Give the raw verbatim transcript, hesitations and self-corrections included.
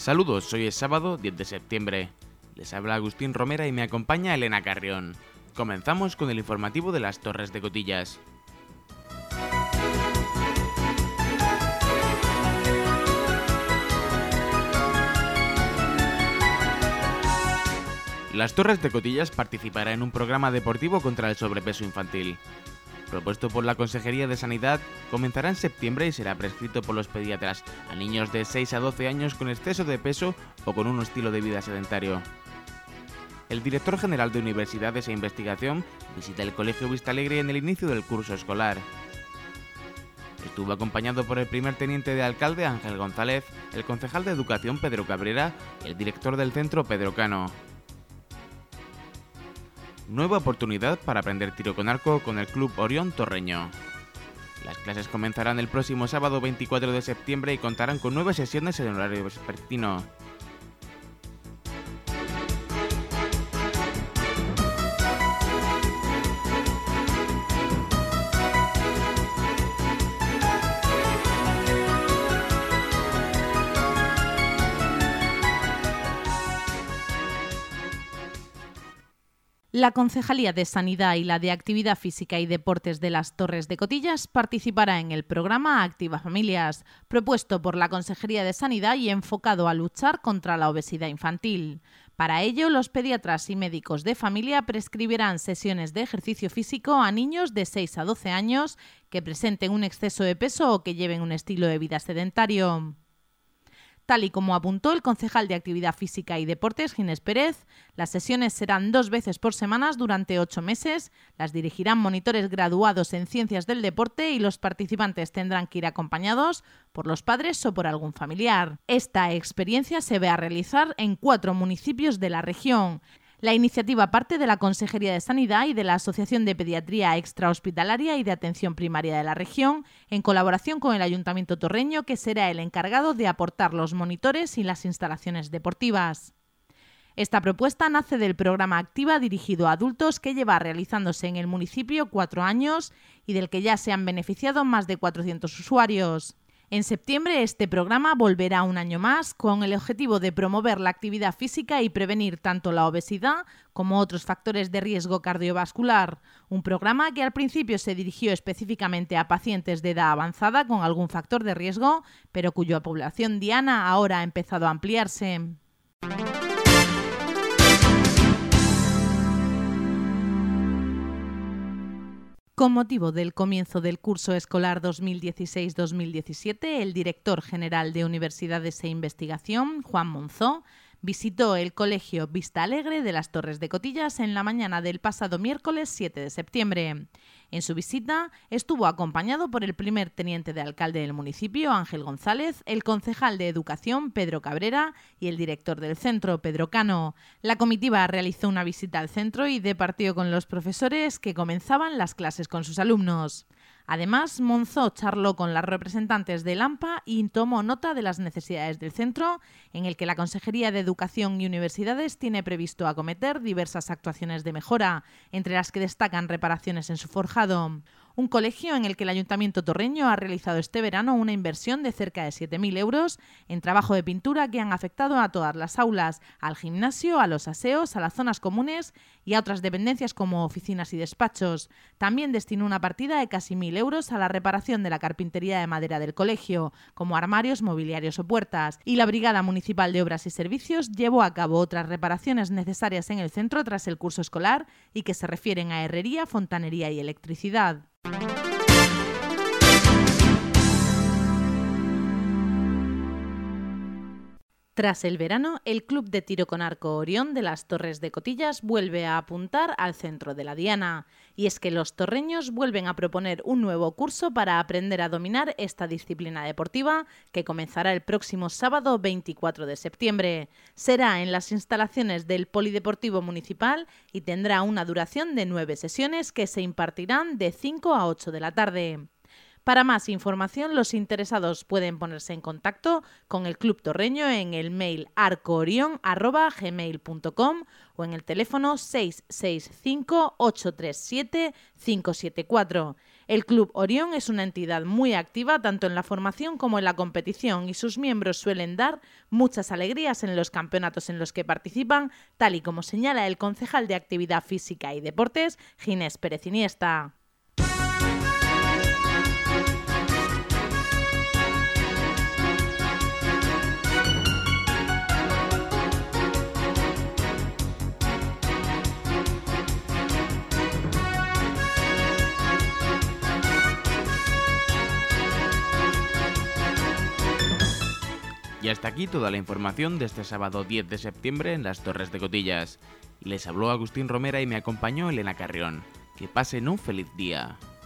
Saludos, hoy es sábado diez de septiembre. Les habla Agustín Romera y me acompaña Elena Carrión. Comenzamos con el informativo de las Torres de Cotillas. Las Torres de Cotillas participará en un programa deportivo contra el sobrepeso infantil. Propuesto por la Consejería de Sanidad, comenzará en septiembre y será prescrito por los pediatras a niños de seis a doce años con exceso de peso o con un estilo de vida sedentario. El director general de Universidades e Investigación visita el Colegio Vistalegre en el inicio del curso escolar. Estuvo acompañado por el primer teniente de alcalde Ángel González, el concejal de Educación Pedro Cabrera y el director del centro Pedro Cano. Nueva oportunidad para aprender tiro con arco con el Club Orión Torreño. Las clases comenzarán el próximo sábado veinticuatro de septiembre y contarán con nueve sesiones en horario vespertino. La Concejalía de Sanidad y la de Actividad Física y Deportes de las Torres de Cotillas participará en el programa Activa Familias, propuesto por la Consejería de Sanidad y enfocado a luchar contra la obesidad infantil. Para ello, los pediatras y médicos de familia prescribirán sesiones de ejercicio físico a niños de seis a doce años que presenten un exceso de peso o que lleven un estilo de vida sedentario. Tal y como apuntó el concejal de Actividad Física y Deportes, Ginés Pérez, las sesiones serán dos veces por semana durante ocho meses, las dirigirán monitores graduados en Ciencias del Deporte y los participantes tendrán que ir acompañados por los padres o por algún familiar. Esta experiencia se va a realizar en cuatro municipios de la región. La iniciativa parte de la Consejería de Sanidad y de la Asociación de Pediatría Extrahospitalaria y de Atención Primaria de la región, en colaboración con el Ayuntamiento Torreño, que será el encargado de aportar los monitores y las instalaciones deportivas. Esta propuesta nace del programa Activa dirigido a adultos que lleva realizándose en el municipio cuatro años y del que ya se han beneficiado más de cuatrocientos usuarios. En septiembre este programa volverá un año más con el objetivo de promover la actividad física y prevenir tanto la obesidad como otros factores de riesgo cardiovascular. Un programa que al principio se dirigió específicamente a pacientes de edad avanzada con algún factor de riesgo, pero cuya población diana ahora ha empezado a ampliarse. Con motivo del comienzo del curso escolar dos mil dieciséis dos mil diecisiete, el director general de Universidades e Investigación, Juan Monzó, visitó el Colegio Vistalegre de las Torres de Cotillas en la mañana del pasado miércoles siete de septiembre. En su visita estuvo acompañado por el primer teniente de alcalde del municipio, Ángel González, el concejal de Educación, Pedro Cabrera, y el director del centro, Pedro Cano. La comitiva realizó una visita al centro y departió con los profesores que comenzaban las clases con sus alumnos. Además, Monzó charló con las representantes del AMPA y tomó nota de las necesidades del centro, en el que la Consejería de Educación y Universidades tiene previsto acometer diversas actuaciones de mejora, entre las que destacan reparaciones en su forjado. Un colegio en el que el Ayuntamiento Torreño ha realizado este verano una inversión de cerca de siete mil euros en trabajo de pintura que han afectado a todas las aulas, al gimnasio, a los aseos, a las zonas comunes y a otras dependencias como oficinas y despachos. También destinó una partida de casi mil euros a la reparación de la carpintería de madera del colegio, como armarios, mobiliarios o puertas, y la Brigada Municipal de Obras y Servicios llevó a cabo otras reparaciones necesarias en el centro tras el curso escolar y que se refieren a herrería, fontanería y electricidad. Tras el verano, el Club de Tiro con Arco Orión de las Torres de Cotillas vuelve a apuntar al centro de la diana. Y es que los torreños vuelven a proponer un nuevo curso para aprender a dominar esta disciplina deportiva que comenzará el próximo sábado veinticuatro de septiembre. Será en las instalaciones del Polideportivo Municipal y tendrá una duración de nueve sesiones que se impartirán de cinco a ocho de la tarde. Para más información, los interesados pueden ponerse en contacto con el Club Torreño en el mail arcoorion arroba gmail punto com o en el teléfono seis seis cinco, ocho tres siete, cinco siete cuatro. El Club Orión es una entidad muy activa tanto en la formación como en la competición y sus miembros suelen dar muchas alegrías en los campeonatos en los que participan, tal y como señala el concejal de Actividad Física y Deportes, Ginés Pérez Iniesta. Y hasta aquí toda la información de este sábado diez de septiembre en las Torres de Cotillas. Les habló Agustín Romera y me acompañó Elena Carrión. Que pasen un feliz día.